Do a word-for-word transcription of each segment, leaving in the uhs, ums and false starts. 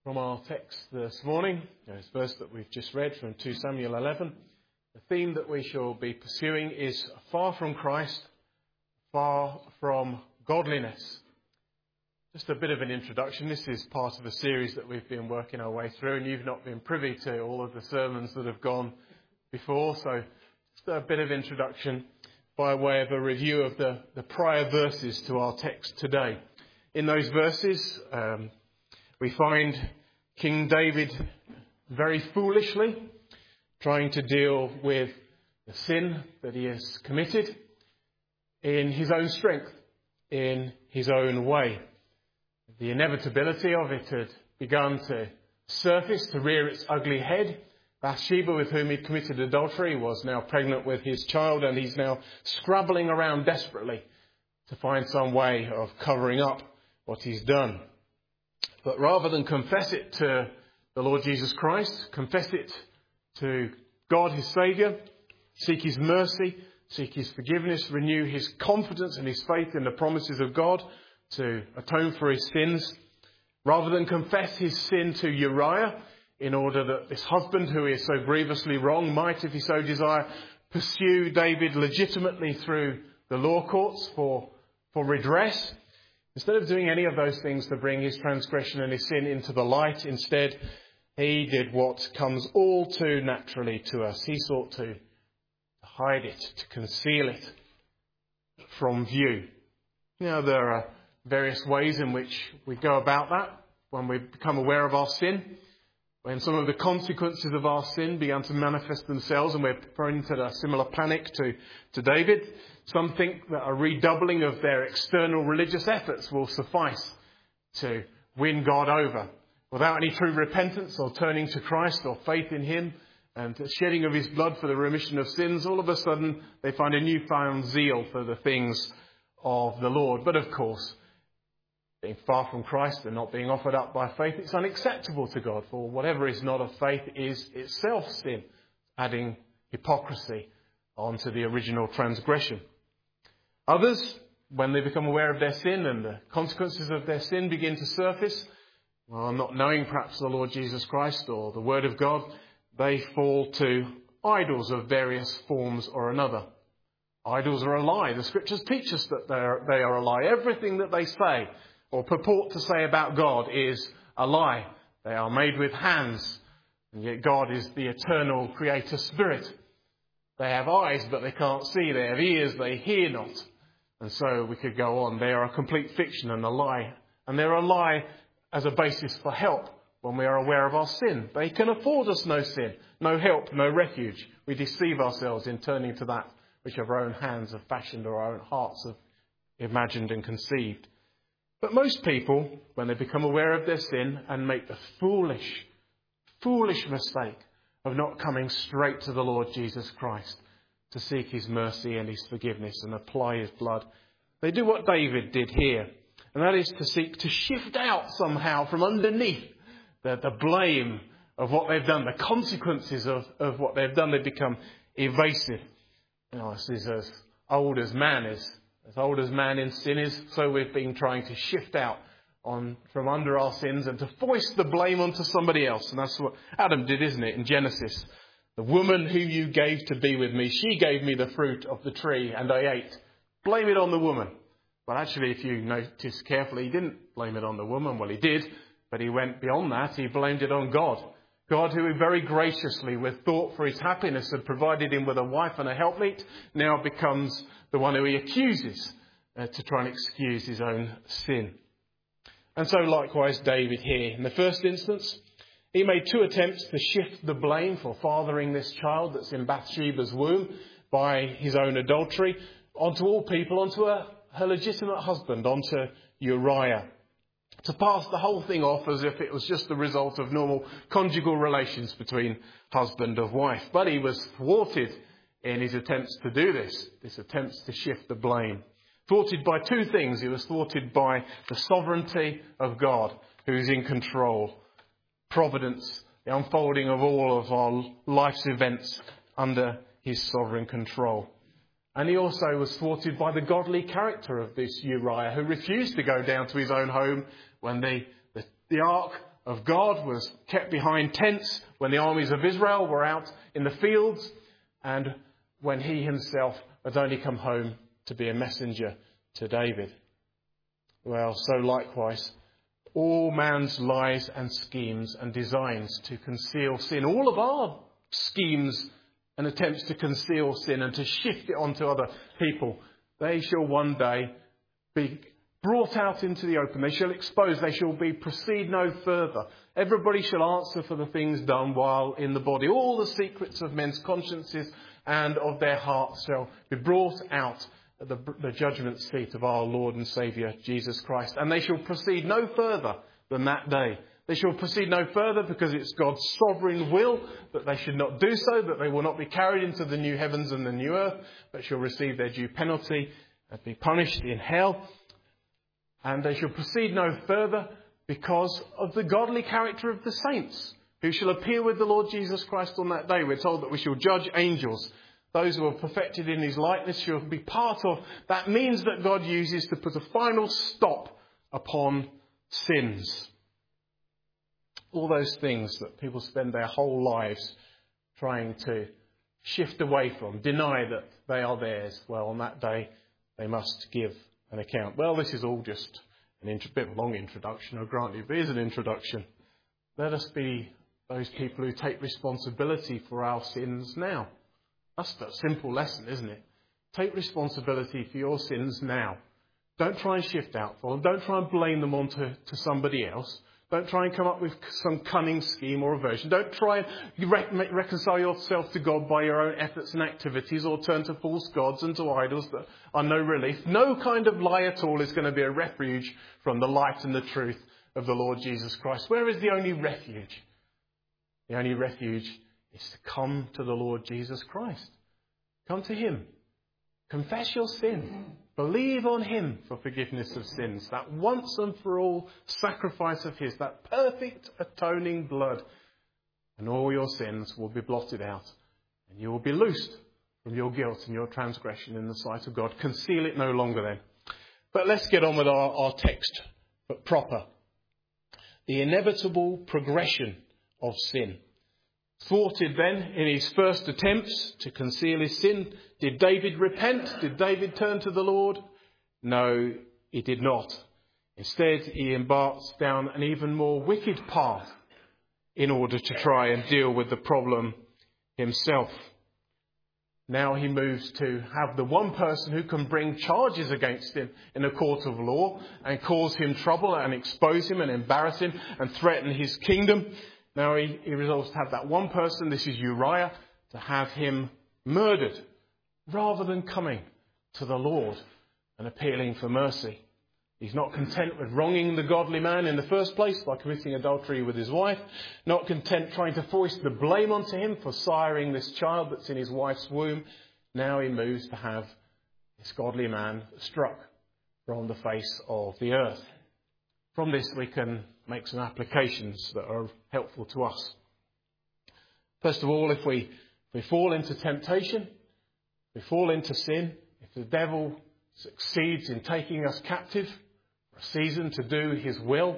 From our text this morning, this verse that we've just read from Second Samuel eleven, the theme that we shall be pursuing is far from Christ, far from godliness. Just a bit of an introduction. This is part of a series that we've been working our way through, and you've not been privy to all of the sermons that have gone before, so just a bit of introduction by way of a review of the, the prior verses to our text today. In those verses, um, we find King David very foolishly trying to deal with the sin that he has committed in his own strength, in his own way. The inevitability of it had begun to surface, to rear its ugly head. Bathsheba, with whom he'd committed adultery, was now pregnant with his child, and he's now scrabbling around desperately to find some way of covering up what he's done. But rather than confess it to the Lord Jesus Christ, confess it to God, his Saviour, seek his mercy, seek his forgiveness, renew his confidence and his faith in the promises of God to atone for his sins, rather than confess his sin to Uriah in order that this husband who is so grievously wrong might, if he so desire, pursue David legitimately through the law courts for, for redress. Instead of doing any of those things to bring his transgression and his sin into the light, instead he did what comes all too naturally to us. He sought to hide it, to conceal it from view. You know, there are various ways in which we go about that when we become aware of our sin. When some of the consequences of our sin began to manifest themselves and we're thrown into a similar panic to, to David, some think that a redoubling of their external religious efforts will suffice to win God over. Without any true repentance or turning to Christ or faith in him and the shedding of his blood for the remission of sins, all of a sudden they find a newfound zeal for the things of the Lord. But of course, being far from Christ and not being offered up by faith, it's unacceptable to God, for whatever is not of faith is itself sin, adding hypocrisy onto the original transgression. Others, when they become aware of their sin and the consequences of their sin begin to surface, well, not knowing perhaps the Lord Jesus Christ or the Word of God, they fall to idols of various forms or another. Idols are a lie. The Scriptures teach us that they are, they are a lie. Everything that they say or purport to say about God is a lie. They are made with hands, and yet God is the eternal creator spirit. They have eyes, but they can't see. They have ears, they hear not. And so we could go on. They are a complete fiction and a lie. And they're a lie as a basis for help when we are aware of our sin. They can afford us no sin, no help, no refuge. We deceive ourselves in turning to that which our own hands have fashioned or our own hearts have imagined and conceived. But most people, when they become aware of their sin and make the foolish, foolish mistake of not coming straight to the Lord Jesus Christ to seek his mercy and his forgiveness and apply his blood, they do what David did here, and that is to seek to shift out somehow from underneath the, the blame of what they've done, the consequences of, of what they've done. They become evasive. You know, this is as old as man is. As old as man in sin is, so we've been trying to shift out on from under our sins and to foist the blame onto somebody else. And that's what Adam did, isn't it, in Genesis? The woman who you gave to be with me, she gave me the fruit of the tree and I ate. Blame it on the woman. But actually, if you notice carefully, he didn't blame it on the woman. Well, he did, but he went beyond that. He blamed it on God. God, who very graciously, with thought for his happiness, had provided him with a wife and a helpmeet, now becomes the one who he accuses uh, to try and excuse his own sin. And so likewise David here. In the first instance, he made two attempts to shift the blame for fathering this child that's in Bathsheba's womb by his own adultery onto all people, onto her, her legitimate husband, onto Uriah. To pass the whole thing off as if it was just the result of normal conjugal relations between husband and wife. But he was thwarted in his attempts to do this, this attempts to shift the blame. Thwarted by two things. He was thwarted by the sovereignty of God, who is in control. Providence, the unfolding of all of our life's events under his sovereign control. And he also was thwarted by the godly character of this Uriah, who refused to go down to his own home when the, the, the ark of God, was kept behind tents when the armies of Israel were out in the fields, and when he himself had only come home to be a messenger to David. Well, so likewise, all man's lies and schemes and designs to conceal sin, all of our schemes and attempts to conceal sin and to shift it onto other people, they shall one day be brought out into the open. They shall expose. They shall be proceed no further. Everybody shall answer for the things done while in the body. All the secrets of men's consciences and of their hearts shall be brought out at the, the judgment seat of our Lord and Saviour, Jesus Christ. And they shall proceed no further than that day. They shall proceed no further because it's God's sovereign will that they should not do so, that they will not be carried into the new heavens and the new earth, but shall receive their due penalty and be punished in hell. And they shall proceed no further because of the godly character of the saints, who shall appear with the Lord Jesus Christ on that day. We're told that we shall judge angels. Those who are perfected in his likeness shall be part of that means that God uses to put a final stop upon sins. All those things that people spend their whole lives trying to shift away from, deny that they are theirs. Well, on that day, they must give an account. Well, this is all just an int- bit of a long introduction, I'll grant you, but it is an introduction. Let us be those people who take responsibility for our sins now. That's the simple lesson, isn't it? Take responsibility for your sins now. Don't try and shift out for them. Don't try and blame them onto to somebody else. Don't try and come up with some cunning scheme or aversion. Don't try and re- reconcile yourself to God by your own efforts and activities, or turn to false gods and to idols that are no relief. No kind of lie at all is going to be a refuge from the light and the truth of the Lord Jesus Christ. Where is the only refuge? The only refuge is to come to the Lord Jesus Christ. Come to him. Confess your sin. Believe on him for forgiveness of sins. That once and for all sacrifice of his, that perfect atoning blood. And all your sins will be blotted out. And you will be loosed from your guilt and your transgression in the sight of God. Conceal it no longer then. But let's get on with our, our text but proper. The inevitable progression of sin. Thwarted then in his first attempts to conceal his sin, did David repent? Did David turn to the Lord? No, he did not. Instead, he embarked down an even more wicked path in order to try and deal with the problem himself. Now he moves to have the one person who can bring charges against him in a court of law and cause him trouble and expose him and embarrass him and threaten his kingdom. Now he, he resolves to have that one person, this is Uriah, to have him murdered rather than coming to the Lord and appealing for mercy. He's not content with wronging the godly man in the first place by committing adultery with his wife, not content trying to foist the blame onto him for siring this child that's in his wife's womb. Now he moves to have this godly man struck from the face of the earth. From this we can make some applications that are helpful to us. First of all, if we, if we fall into temptation, if we fall into sin, if the devil succeeds in taking us captive for a season to do his will,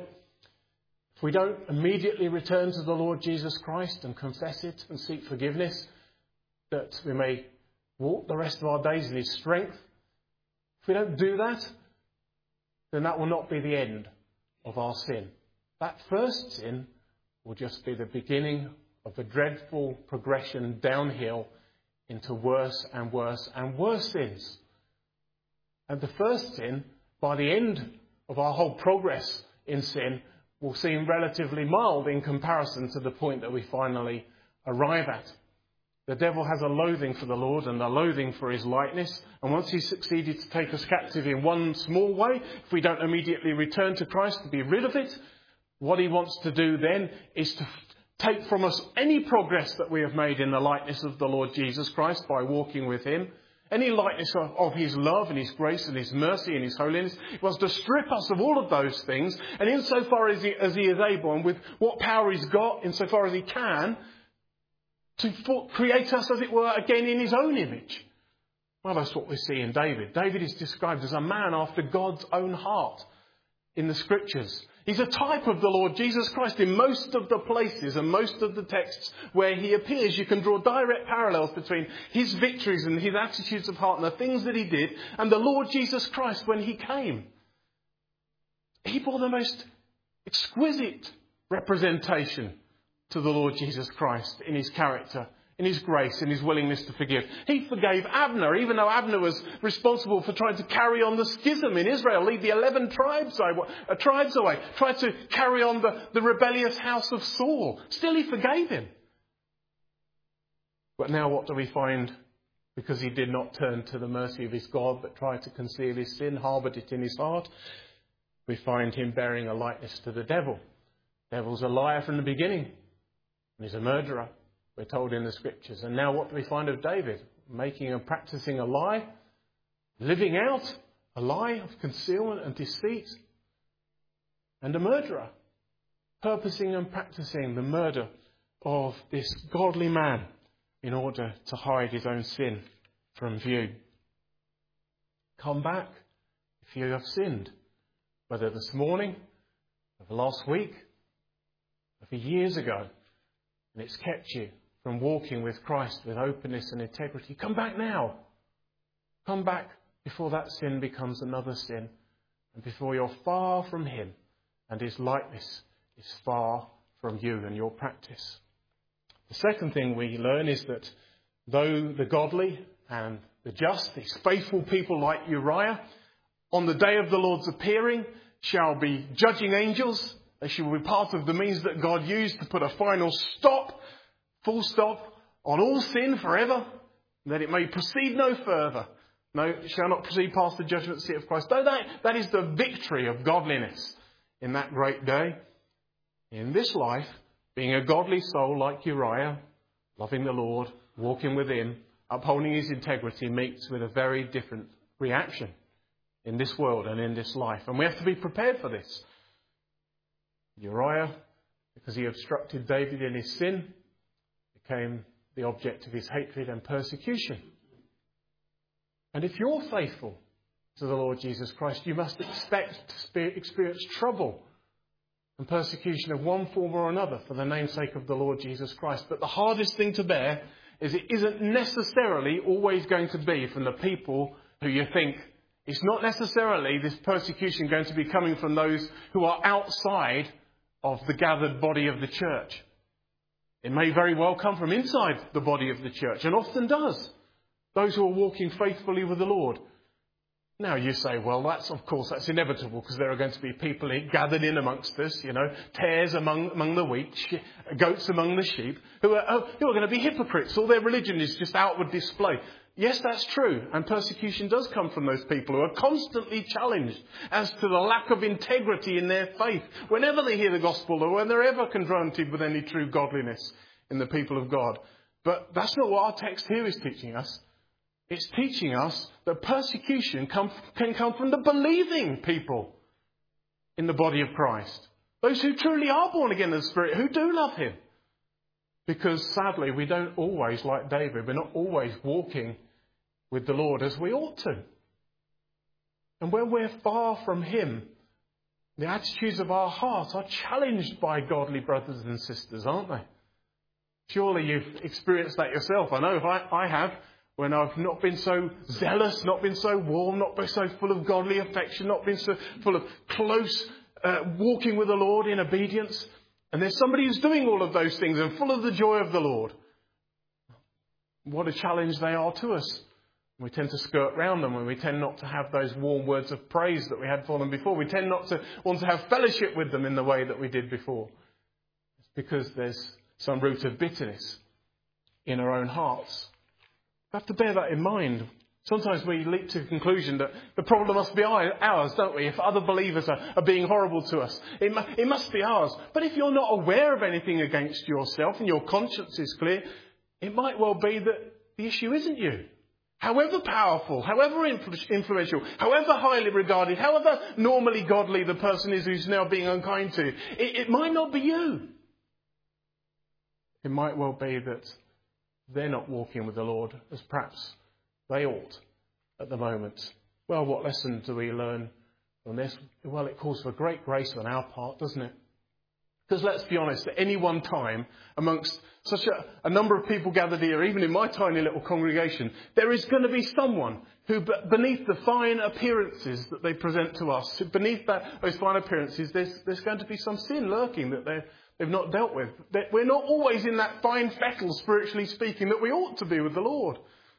if we don't immediately return to the Lord Jesus Christ and confess it and seek forgiveness, that we may walk the rest of our days in his strength, if we don't do that, then that will not be the end of our sin. That first sin will just be the beginning of a dreadful progression downhill into worse and worse and worse sins. And the first sin, by the end of our whole progress in sin, will seem relatively mild in comparison to the point that we finally arrive at. The devil has a loathing for the Lord and a loathing for his likeness. And once he's succeeded to take us captive in one small way, if we don't immediately return to Christ to be rid of it, what he wants to do then is to take from us any progress that we have made in the likeness of the Lord Jesus Christ by walking with him, any likeness of, of his love and his grace and his mercy and his holiness. He wants to strip us of all of those things, and insofar as he, as he is able, and with what power he's got, insofar as he can, to for, create us, as it were, again in his own image. Well, that's what we see in David. David is described as a man after God's own heart in the scriptures. He's a type of the Lord Jesus Christ in most of the places and most of the texts where he appears. You can draw direct parallels between his victories and his attitudes of heart and the things that he did and the Lord Jesus Christ when he came. He bore the most exquisite representation to the Lord Jesus Christ in his character, in his grace, in his willingness to forgive. He forgave Abner, even though Abner was responsible for trying to carry on the schism in Israel, lead the eleven tribes, uh, tribes away, tried to carry on the, the rebellious house of Saul. Still, he forgave him. But now what do we find? Because he did not turn to the mercy of his God, but tried to conceal his sin, harboured it in his heart, we find him bearing a likeness to the devil. The devil's a liar from the beginning, and he's a murderer, we're told in the scriptures. And now what do we find of David? Making and practicing a lie, living out a lie of concealment and deceit, and a murderer, purposing and practicing the murder of this godly man in order to hide his own sin from view. Come back if you have sinned, whether this morning, or last week, or years ago, and it's kept you from walking with Christ with openness and integrity. Come back now. Come back before that sin becomes another sin, and before you're far from him and his likeness is far from you and your practice. The second thing we learn is that though the godly and the just, these faithful people like Uriah, on the day of the Lord's appearing, shall be judging angels. They shall be part of the means that God used to put a final stop, full stop, on all sin forever, that it may proceed no further. No, it shall not proceed past the judgment seat of Christ. Though that, that is the victory of godliness in that great day. In this life, being a godly soul like Uriah, loving the Lord, walking with him, upholding his integrity, meets with a very different reaction in this world and in this life. And we have to be prepared for this. Uriah, because he obstructed David in his sin, became the object of his hatred and persecution. And if you're faithful to the Lord Jesus Christ, you must expect to experience trouble and persecution of one form or another for the namesake of the Lord Jesus Christ. But the hardest thing to bear is it isn't necessarily always going to be from the people who you think. It's not necessarily this persecution going to be coming from those who are outside of the gathered body of the church. It may very well come from inside the body of the church, and often does. Those who are walking faithfully with the Lord. Now you say, well, that's of course that's inevitable, because there are going to be people gathered in amongst us, you know, tares among among the wheat, goats among the sheep, who are who are going to be hypocrites. All their religion is just outward display. Yes, that's true. And persecution does come from those people who are constantly challenged as to the lack of integrity in their faith whenever they hear the gospel or when they're ever confronted with any true godliness in the people of God. But that's not what our text here is teaching us. It's teaching us that persecution come, can come from the believing people in the body of Christ. Those who truly are born again in the Spirit, who do love him. Because sadly, we don't always, like David, we're not always walking with the Lord as we ought to. And when we're far from him, the attitudes of our heart are challenged by godly brothers and sisters, aren't they? Surely you've experienced that yourself. I know if I, I have, when I've not been so zealous, not been so warm, not been so full of godly affection, not been so full of close uh, walking with the Lord in obedience. And there's somebody who's doing all of those things and full of the joy of the Lord. What a challenge they are to us. We tend to skirt round them and we tend not to have those warm words of praise that we had for them before. We tend not to want to have fellowship with them in the way that we did before. It's because there's some root of bitterness in our own hearts. We have to bear that in mind. Sometimes we leap to the conclusion that the problem must be ours, don't we? If other believers are, are being horrible to us, it, mu- it must be ours. But if you're not aware of anything against yourself and your conscience is clear, it might well be that the issue isn't you. However powerful, however influ- influential, however highly regarded, however normally godly the person is who's now being unkind to you, it, it might not be you. It might well be that they're not walking with the Lord as perhaps they ought at the moment. Well, what lesson do we learn on this, well, it calls for great grace on our part, doesn't it? Because let's be honest, at any one time, amongst such a, a number of people gathered here, even in my tiny little congregation, there is going to be someone who, beneath the fine appearances that they present to us, beneath that, those fine appearances, there's, there's going to be some sin lurking that they're, they've not dealt with. That we're not always in that fine fettle, spiritually speaking, that we ought to be with the Lord.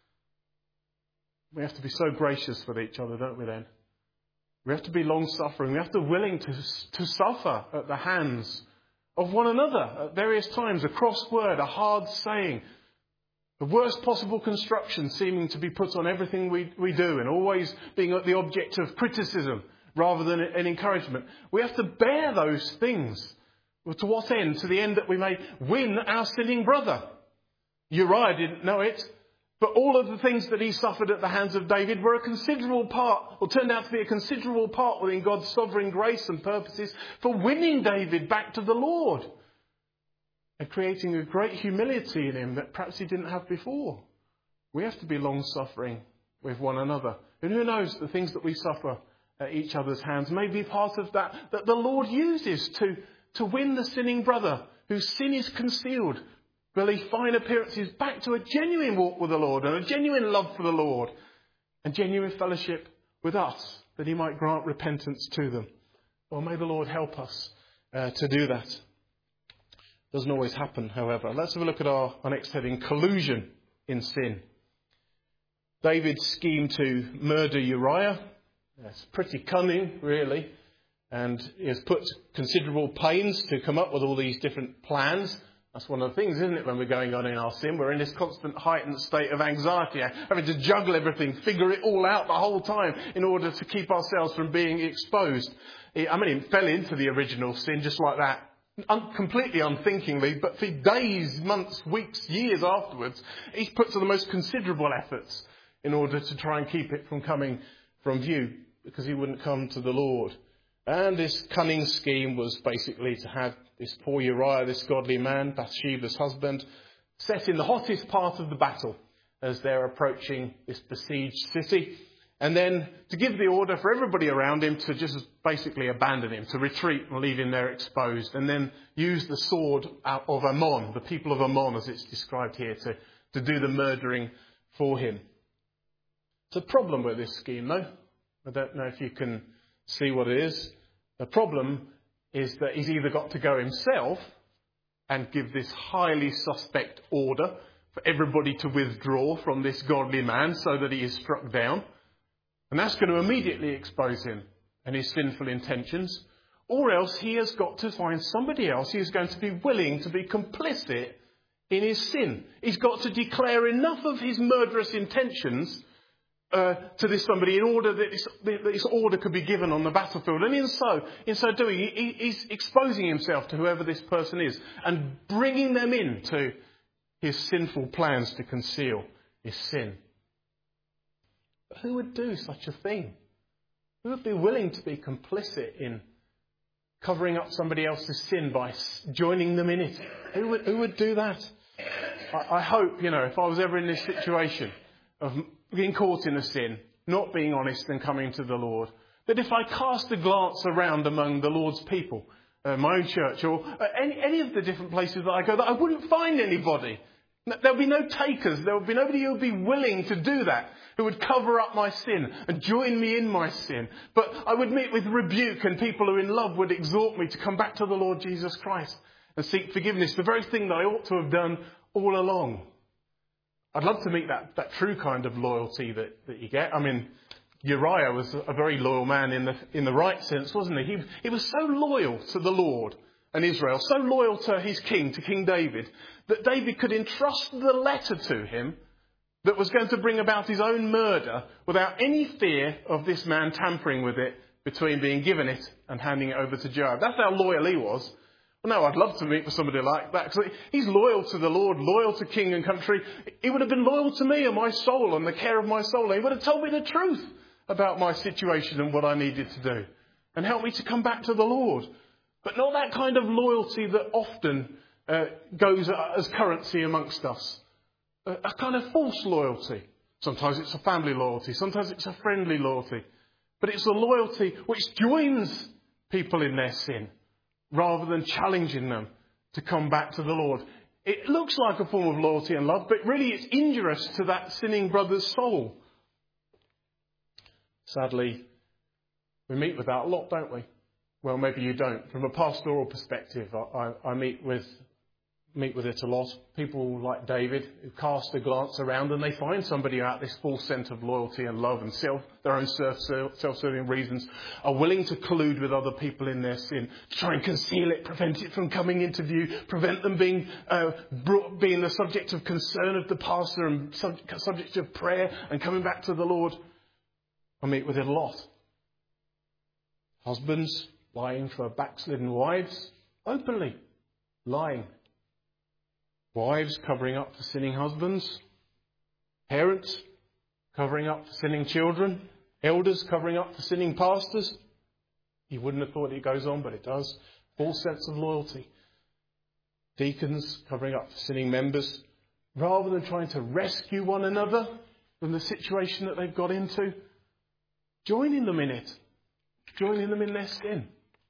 We have to be so gracious with each other, don't we then? We have to be long-suffering. We have to be willing to, to suffer at the hands of one another at various times. A cross word, a hard saying, the worst possible construction seeming to be put on everything we, we do, and always being the object of criticism rather than an encouragement. We have to bear those things. To what end? To the end that we may win our sinning brother. Uriah didn't know it, but all of the things that he suffered at the hands of David were a considerable part, or turned out to be a considerable part within God's sovereign grace and purposes for winning David back to the Lord and creating a great humility in him that perhaps he didn't have before. We have to be long-suffering with one another. And who knows, the things that we suffer at each other's hands may be part of that that the Lord uses to, to win the sinning brother whose sin is concealed, really fine appearances, back to a genuine walk with the Lord and a genuine love for the Lord and genuine fellowship with us, that he might grant repentance to them. Well, may the Lord help us uh, to do that. Doesn't always happen, however. Let's have a look at our, our next heading, collusion in sin. David's scheme to murder Uriah, that's pretty cunning, really, and he has put considerable pains to come up with all these different plans. That's one of the things, isn't it, when we're going on in our sin? We're in this constant heightened state of anxiety, having to juggle everything, figure it all out the whole time in order to keep ourselves from being exposed. I mean, he fell into the original sin just like that, un- completely unthinkingly, but for days, months, weeks, years afterwards, he's put to the most considerable efforts in order to try and keep it from coming from view, because he wouldn't come to the Lord. And this cunning scheme was basically to have this poor Uriah, this godly man, Bathsheba's husband, set in the hottest part of the battle as they're approaching this besieged city. And then to give the order for everybody around him to just basically abandon him, to retreat and leave him there exposed. And then use the sword of Ammon, the people of Ammon as it's described here, to, to do the murdering for him. It's a problem with this scheme, though. I don't know if you can see what it is. The problem is that he's either got to go himself and give this highly suspect order for everybody to withdraw from this godly man so that he is struck down. And that's going to immediately expose him and his sinful intentions. Or else he has got to find somebody else who is going to be willing to be complicit in his sin. He's got to declare enough of his murderous intentions Uh, to this somebody in order that this, that this order could be given on the battlefield. And in so, in so doing, he, he's exposing himself to whoever this person is and bringing them into his sinful plans to conceal his sin. But who would do such a thing? Who would be willing to be complicit in covering up somebody else's sin by joining them in it? Who would, who would do that? I, I hope, you know, if I was ever in this situation of being caught in a sin, not being honest and coming to the Lord, that if I cast a glance around among the Lord's people, uh, my own church, or uh, any, any of the different places that I go, that I wouldn't find anybody. There'll be no takers. There will be nobody who would be willing to do that, who would cover up my sin and join me in my sin. But I would meet with rebuke, and people who in love would exhort me to come back to the Lord Jesus Christ and seek forgiveness, the very thing that I ought to have done all along. I'd love to meet that, that true kind of loyalty that, that you get. I mean, Uriah was a very loyal man in the in the right sense, wasn't he? He, he was so loyal to the Lord and Israel, so loyal to his king, to King David, that David could entrust the letter to him that was going to bring about his own murder without any fear of this man tampering with it between being given it and handing it over to Joab. That's how loyal he was. No, I'd love to meet with somebody like that, because he's loyal to the Lord, loyal to king and country. He would have been loyal to me and my soul and the care of my soul. He would have told me the truth about my situation and what I needed to do and helped me to come back to the Lord. But not that kind of loyalty that often uh, goes as currency amongst us. A, a kind of false loyalty. Sometimes it's a family loyalty. Sometimes it's a friendly loyalty. But it's a loyalty which joins people in their sin rather than challenging them to come back to the Lord. It looks like a form of loyalty and love, but really it's injurious to that sinning brother's soul. Sadly, we meet with that a lot, don't we? Well, maybe you don't. From a pastoral perspective, I, I, I meet with meet with it a lot. People like David who cast a glance around and they find somebody who, out this false sense of loyalty and love and self, their own self, self-serving reasons, are willing to collude with other people in their sin to try and conceal it, prevent it from coming into view, prevent them being uh, brought, being the subject of concern of the pastor and sub, subject of prayer and coming back to the Lord. I meet with it a lot. Husbands lying for backslidden wives, openly lying. Wives covering up for sinning husbands. Parents covering up for sinning children. Elders covering up for sinning pastors. You wouldn't have thought it goes on, but it does. False sense of loyalty. Deacons covering up for sinning members. Rather than trying to rescue one another from the situation that they've got into, joining them in it. Joining them in their sin.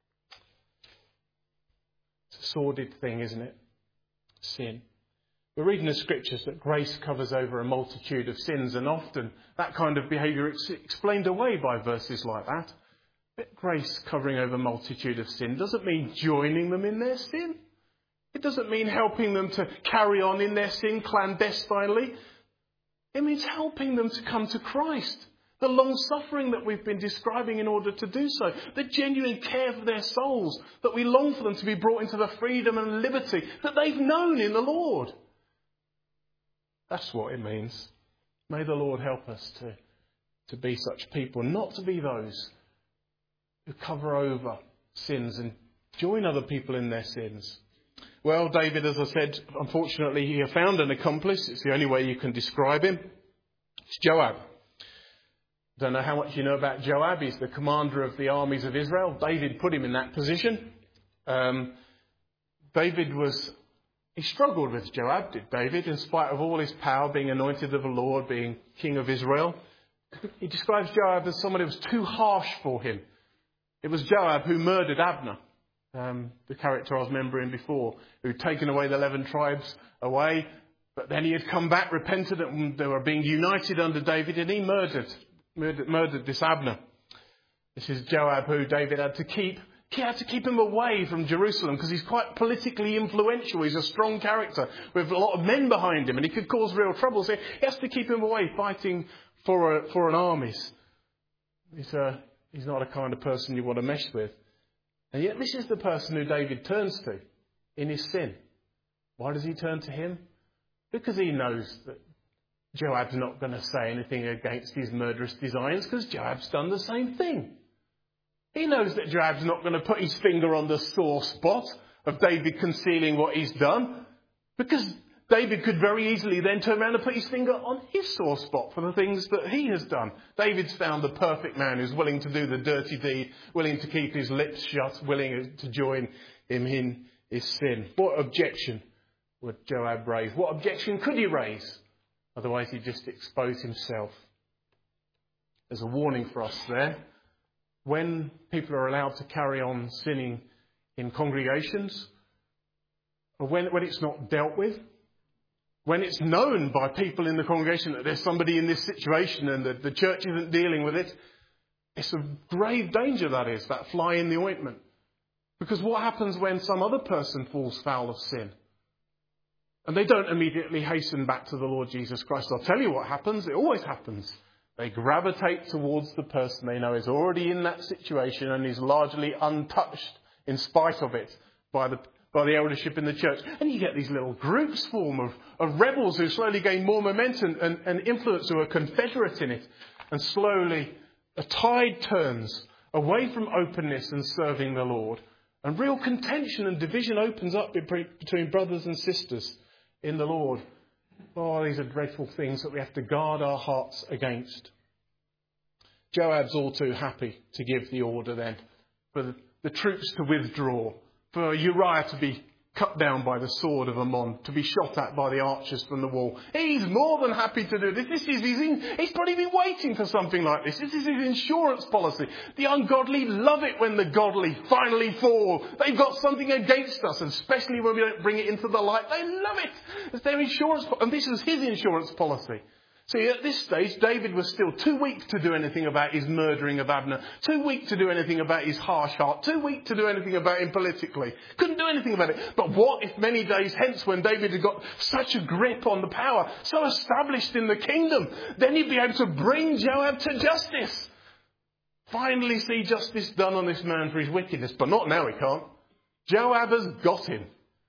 It's a sordid thing, isn't it? Sin. We're reading the scriptures that grace covers over a multitude of sins, and often that kind of behaviour is explained away by verses like that. But grace covering over a multitude of sin doesn't mean joining them in their sin. It doesn't mean helping them to carry on in their sin clandestinely. It means helping them to come to Christ. The long-suffering that we've been describing in order to do so. The genuine care for their souls. That we long for them to be brought into the freedom and liberty that they've known in the Lord. That's what it means. May the Lord help us to, to be such people. Not to be those who cover over sins and join other people in their sins. Well, David, as I said, unfortunately he found an accomplice. It's the only way you can describe him. It's Joab. Don't know how much you know about Joab. He's the commander of the armies of Israel. David put him in that position. Um, David was, he struggled with Joab, did David, in spite of all his power, being anointed of the Lord, being king of Israel. He describes Joab as someone who was too harsh for him. It was Joab who murdered Abner, um, the character I was remembering before, who'd taken away the eleven tribes away, but then he had come back repentant and they were being united under David, and he murdered Murdered, murdered this Abner. This is Joab who David had to keep. He had to keep him away from Jerusalem because he's quite politically influential. He's a strong character with a lot of men behind him and he could cause real trouble. So he has to keep him away fighting for a, for an armies. He's, a, he's not a kind of person you want to mess with. And yet this is the person who David turns to in his sin. Why does he turn to him? Because he knows that Joab's not going to say anything against his murderous designs because Joab's done the same thing. He knows that Joab's not going to put his finger on the sore spot of David concealing what he's done because David could very easily then turn around and put his finger on his sore spot for the things that he has done. David's found the perfect man who's willing to do the dirty deed, willing to keep his lips shut, willing to join him in his sin. What objection would Joab raise? What objection could he raise? Otherwise, he'd just expose himself. There's a warning for us there. When people are allowed to carry on sinning in congregations, or when, when it's not dealt with, when it's known by people in the congregation that there's somebody in this situation and that the church isn't dealing with it, it's a grave danger, that is, that fly in the ointment. Because what happens when some other person falls foul of sin? And they don't immediately hasten back to the Lord Jesus Christ. I'll tell you what happens. It always happens. They gravitate towards the person they know is already in that situation and is largely untouched in spite of it by the by the eldership in the church. And you get these little groups form of, of rebels who slowly gain more momentum and, and influence, who are confederate in it. And slowly a tide turns away from openness and serving the Lord. And real contention and division opens up between brothers and sisters in the Lord. Oh, these are dreadful things that we have to guard our hearts against. Joab's all too happy to give the order then for the, the troops to withdraw, for Uriah to be cut down by the sword of Ammon, to be shot at by the archers from the wall. He's more than happy to do this. This is his in, he's probably been waiting for something like this. This is his insurance policy. The ungodly love it when the godly finally fall. They've got something against us, and especially when we don't bring it into the light. They love it. It's their insurance, and this is his insurance policy. See, at this stage, David was still too weak to do anything about his murdering of Abner, too weak to do anything about his harsh heart, too weak to do anything about him politically. Couldn't do anything about it. But what if many days hence, when David had got such a grip on the power, so established in the kingdom, then he'd be able to bring Joab to justice. Finally see justice done on this man for his wickedness. But not now, he can't. Joab has got him.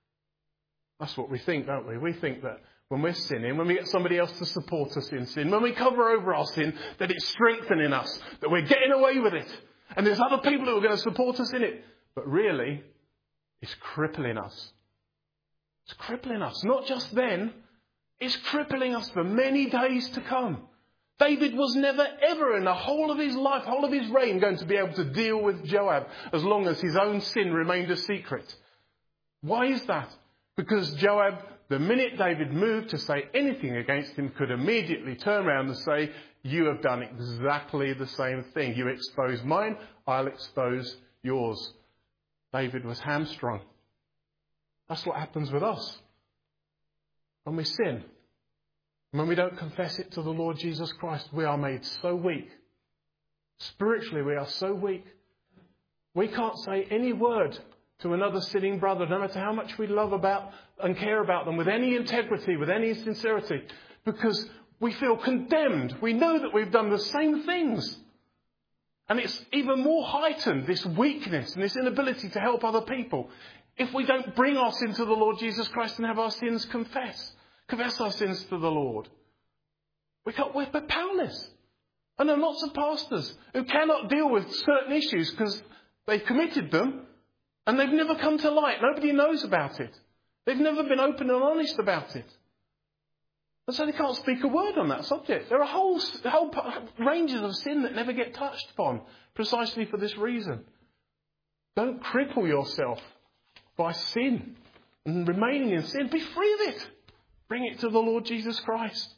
That's what we think, don't we? We think that when we're sinning, when we get somebody else to support us in sin, when we cover over our sin, that it's strengthening us, that we're getting away with it. And there's other people who are going to support us in it. But really, it's crippling us. It's crippling us. Not just then, it's crippling us for many days to come. David was never ever in the whole of his life, whole of his reign, going to be able to deal with Joab as long as his own sin remained a secret. Why is that? Because Joab, the minute David moved to say anything against him, could immediately turn around and say, you have done exactly the same thing. You expose mine, I'll expose yours. David was hamstrung. That's what happens with us when we sin. When we don't confess it to the Lord Jesus Christ, we are made so weak. Spiritually, we are so weak. We can't say any word to another sinning brother, no matter how much we love about and care about them, with any integrity, with any sincerity, because we feel condemned. We know that we've done the same things. And it's even more heightened, this weakness and this inability to help other people, if we don't bring our sin to the Lord Jesus Christ and have our sins confessed. Confess our sins to the Lord. We can't, we're powerless. And there are lots of pastors who cannot deal with certain issues because they've committed them and they've never come to light. Nobody knows about it. They've never been open and honest about it. And so they can't speak a word on that subject. There are whole, whole ranges of sin that never get touched upon precisely for this reason. Don't cripple yourself by sin and remaining in sin. Be free of it. Bring it to the Lord Jesus Christ.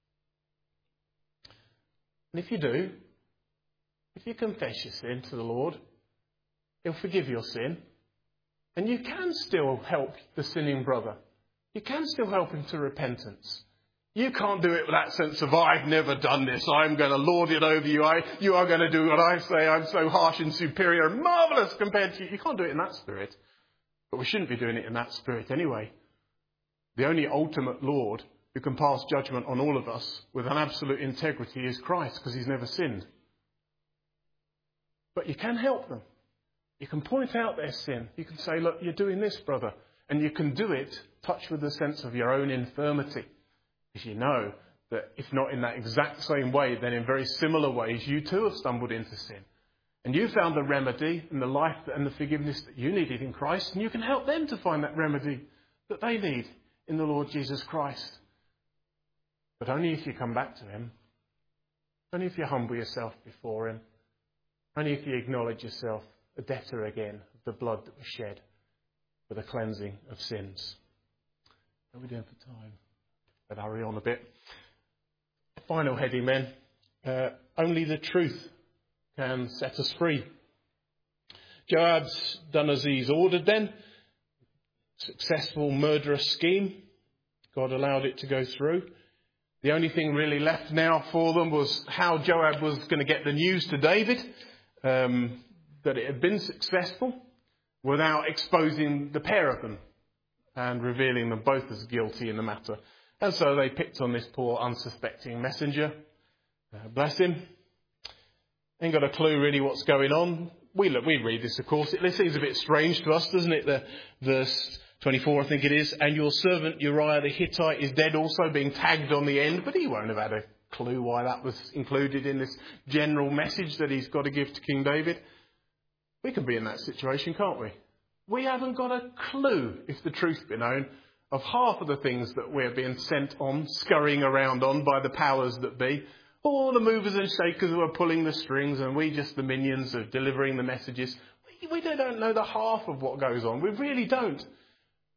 And if you do, if you confess your sin to the Lord, He'll forgive your sin. And you can still help the sinning brother. You can still help him to repentance. You can't do it with that sense of, I've never done this, I'm going to lord it over you, I, you are going to do what I say, I'm so harsh and superior and marvellous compared to you. You can't do it in that spirit. But we shouldn't be doing it in that spirit anyway. The only ultimate Lord who can pass judgment on all of us with an absolute integrity is Christ, because He's never sinned. But you can help them. You can point out their sin. You can say, look, you're doing this, brother. And you can do it touched with the sense of your own infirmity. Because you know that if not in that exact same way, then in very similar ways, you too have stumbled into sin. And you found the remedy and the life and the forgiveness that you needed in Christ. And you can help them to find that remedy that they need in the Lord Jesus Christ. But only if you come back to Him. Only if you humble yourself before Him. Only if you acknowledge yourself a debtor again of the blood that was shed for the cleansing of sins. How are we doing for time? I'll hurry on a bit. Final heading then. Uh, only the truth can set us free. Joab's done as he's ordered then. Successful murderous scheme. God allowed it to go through. The only thing really left now for them was how Joab was going to get the news to David. Um, that it had been successful without exposing the pair of them and revealing them both as guilty in the matter. And so they picked on this poor unsuspecting messenger. Uh, bless him. Ain't got a clue really what's going on. We look, we read this, of course. It, it seems a bit strange to us, doesn't it? The verse twenty-four, I think it is. And your servant Uriah the Hittite is dead also, being tagged on the end. But he won't have had a clue why that was included in this general message that he's got to give to King David. We can be in that situation, can't we? We haven't got a clue, if the truth be known, of half of the things that we're being sent on, scurrying around on by the powers that be. All the movers and shakers who are pulling the strings, and we just the minions of delivering the messages. We, we don't know the half of what goes on. We really don't.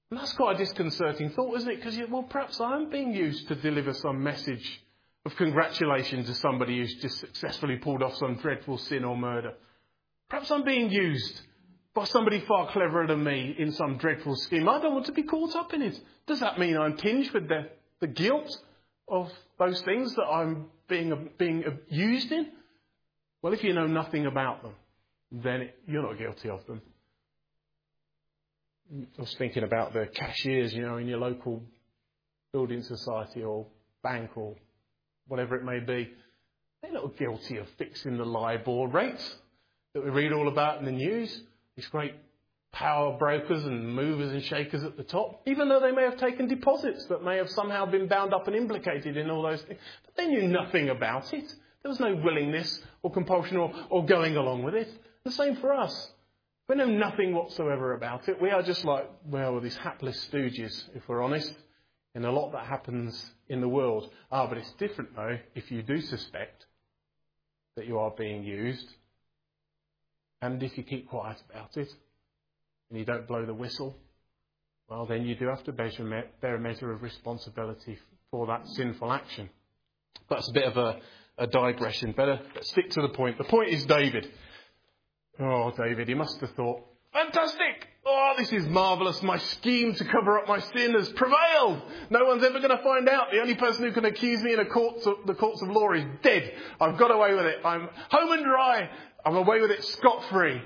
And that's quite a disconcerting thought, isn't it? Because, well, perhaps I'm being used to deliver some message of congratulation to somebody who's just successfully pulled off some dreadful sin or murder. Perhaps I'm being used by somebody far cleverer than me in some dreadful scheme. I don't want to be caught up in it. Does that mean I'm tinged with the, the guilt of those things that I'm being, being used in? Well, if you know nothing about them, then it, you're not guilty of them. I was thinking about the cashiers, you know, in your local building society or bank or whatever it may be. They're not guilty of fixing the LIBOR rates that we read all about in the news. These great power brokers and movers and shakers at the top, even though they may have taken deposits that may have somehow been bound up and implicated in all those things. But they knew nothing about it. There was no willingness or compulsion or, or going along with it. The same for us. We know nothing whatsoever about it. We are just like, well, these hapless stooges, if we're honest, in a lot that happens in the world. Ah, but it's different, though, if you do suspect that you are being used, and if you keep quiet about it, and you don't blow the whistle, well, then you do have to bear a measure of responsibility for that sinful action. That's a bit of a, a digression. Better let's stick to the point. The point is David. Oh, David, he must have thought, fantastic! Oh, this is marvellous. My scheme to cover up my sin has prevailed. No one's ever going to find out. The only person who can accuse me in a courts of, the courts of law is dead. I've got away with it. I'm home and dry. I'm away with it scot-free.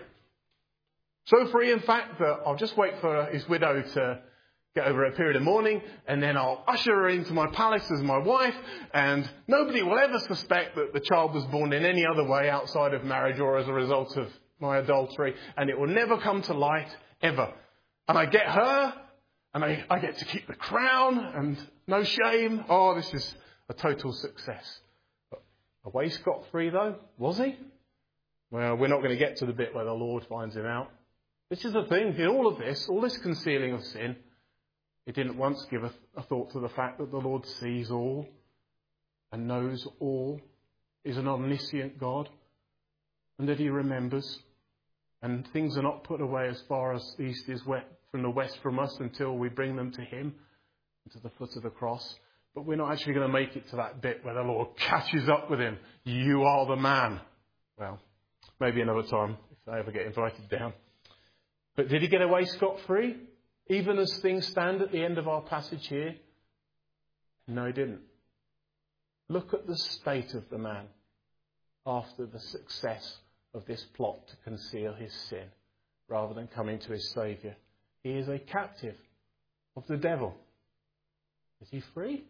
So free, in fact, that I'll just wait for his widow to get over a period of mourning, and then I'll usher her into my palace as my wife, and nobody will ever suspect that the child was born in any other way outside of marriage or as a result of my adultery, and it will never come to light, ever. And I get her, and I, I get to keep the crown, and no shame. Oh, this is a total success. But away scot-free, though? Was he? Well, we're not going to get to the bit where the Lord finds him out. This is the thing. In all of this, all this concealing of sin, he didn't once give a, a thought to the fact that the Lord sees all and knows all, is an omniscient God, and that he remembers. And things are not put away as far as the east is wet from the west from us until we bring them to him, to the foot of the cross. But we're not actually going to make it to that bit where the Lord catches up with him. You are the man. Well, maybe another time if I ever get invited down. But did he get away scot-free? Even as things stand at the end of our passage here? No, he didn't. Look at the state of the man after the success of this plot to conceal his sin rather than coming to his Saviour. He is a captive of the devil. Is he free?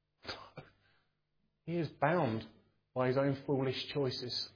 He is bound by his own foolish choices.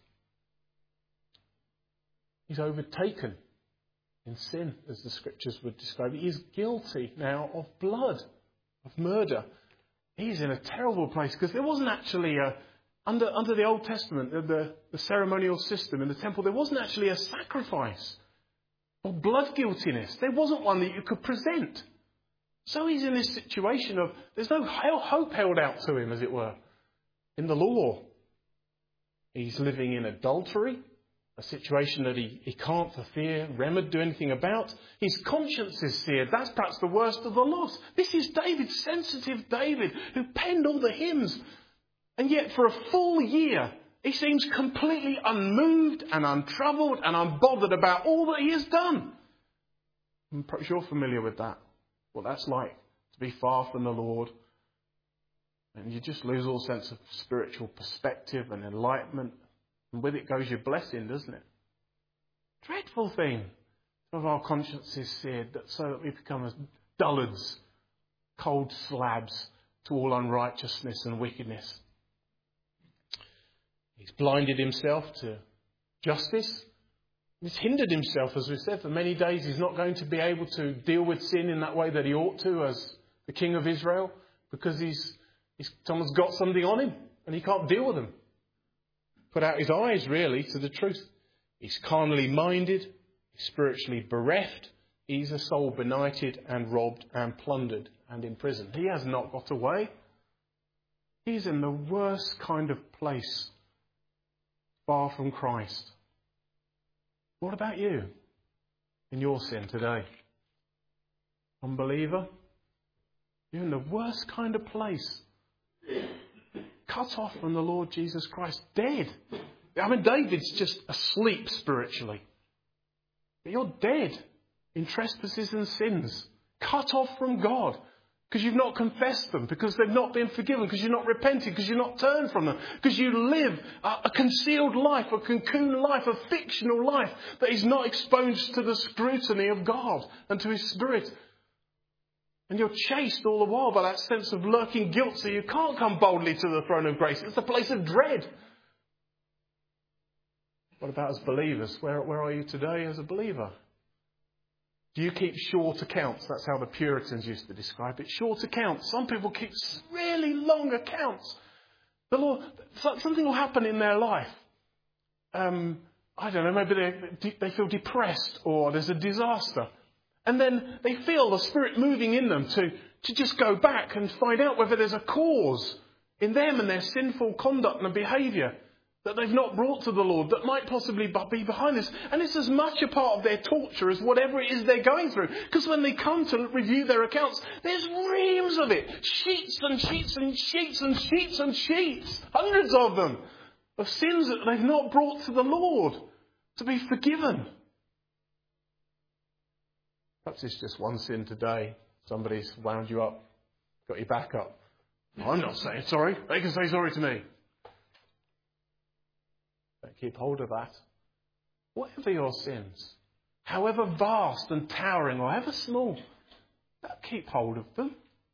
He's overtaken in sin, as the scriptures would describe it. He is guilty now of blood, of murder. He's in a terrible place because there wasn't actually a Under, under the Old Testament, the, the ceremonial system in the temple, there wasn't actually a sacrifice or blood guiltiness. There wasn't one that you could present. So he's in this situation of, there's no hope held out to him, as it were, in the law. He's living in adultery, a situation that he, he can't for fear, remedy, do anything about. His conscience is seared. That's perhaps the worst of the lot. This is David, sensitive David, who penned all the hymns. And yet for a full year, he seems completely unmoved and untroubled and unbothered about all that he has done. I'm perhaps you're familiar with that, what that's like, to be far from the Lord. And you just lose all sense of spiritual perspective and enlightenment. And with it goes your blessing, doesn't it? Dreadful thing of our consciences seared, that so that we become as dullards, cold slabs to all unrighteousness and wickedness. He's blinded himself to justice. He's hindered himself, as we said, for many days. He's not going to be able to deal with sin in that way that he ought to as the king of Israel, because he's, he's someone's got something on him and he can't deal with them. Put out his eyes, really, to the truth. He's carnally minded, he's spiritually bereft. He's a soul benighted and robbed and plundered and imprisoned. He has not got away. He's in the worst kind of place, far from Christ. What about you in your sin today? Unbeliever, you're in the worst kind of place. Cut off from the Lord Jesus Christ. Dead. I mean, David's just asleep spiritually. But you're dead in trespasses and sins. Cut off from God. Because you've not confessed them. Because they've not been forgiven. Because you're not repented. Because you're not turned from them. Because you live a, a concealed life. A cocoon life. A fictional life. That is not exposed to the scrutiny of God. And to His Spirit. And you're chased all the while by that sense of lurking guilt. So you can't come boldly to the throne of grace. It's a place of dread. What about as believers? Where, where are you today as a believer? Do you keep short accounts? That's how the Puritans used to describe it. Short accounts. Some people keep really long accounts. The Lord, something will happen in their life. Um, I don't know, maybe they, they feel depressed or there's a disaster. And then they feel the Spirit moving in them to, to just go back and find out whether there's a cause in them and their sinful conduct and behaviour that they've not brought to the Lord that might possibly be behind this. And it's as much a part of their torture as whatever it is they're going through. Because when they come to review their accounts, there's reams of it. Sheets and sheets and sheets and sheets and sheets. Hundreds of them. Of sins that they've not brought to the Lord to be forgiven. Perhaps it's just one sin today. Somebody's wound you up, got your back up. I'm not saying sorry. They can say sorry to me. Don't keep hold of that. Whatever your sins, however vast and towering or however small, don't keep hold of them.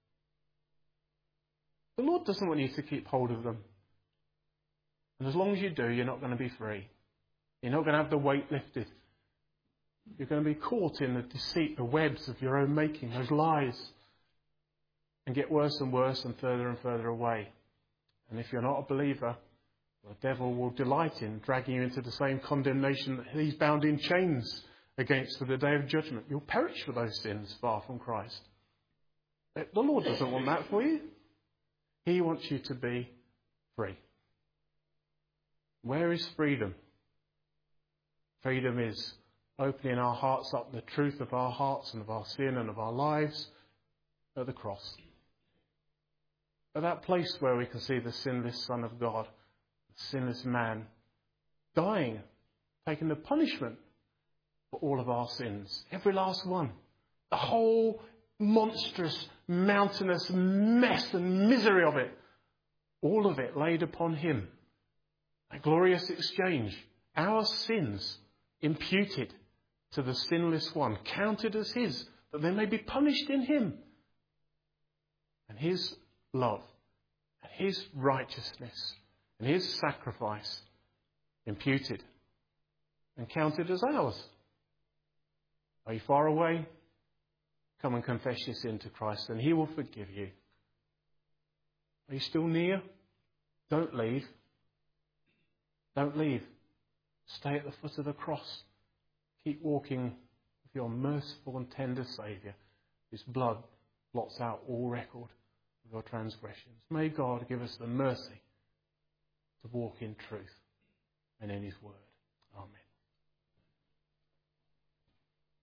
The Lord doesn't want you to keep hold of them. And as long as you do, you're not going to be free. You're not going to have the weight lifted. You're going to be caught in the deceit, the webs of your own making, those lies, and get worse and worse and further and further away. And if you're not a believer, the devil will delight in dragging you into the same condemnation that he's bound in chains against for the day of judgment. You'll perish for those sins far from Christ. The Lord doesn't want that for you. He wants you to be free. Where is freedom? Freedom is opening our hearts up, the truth of our hearts and of our sin and of our lives at the cross. At that place where we can see the sinless Son of God, the sinless man, dying, taking the punishment for all of our sins. Every last one. The whole monstrous, mountainous mess and misery of it. All of it laid upon him. A glorious exchange. Our sins imputed to the sinless one, counted as his, that they may be punished in him. And his love, and his righteousness, and his sacrifice imputed and counted as ours. Are you far away? Come and confess your sin to Christ, and he will forgive you. Are you still near? Don't leave. Don't leave. Stay at the foot of the cross. Keep walking with your merciful and tender Saviour, whose blood blots out all record of your transgressions. May God give us the mercy to walk in truth and in his word. Amen.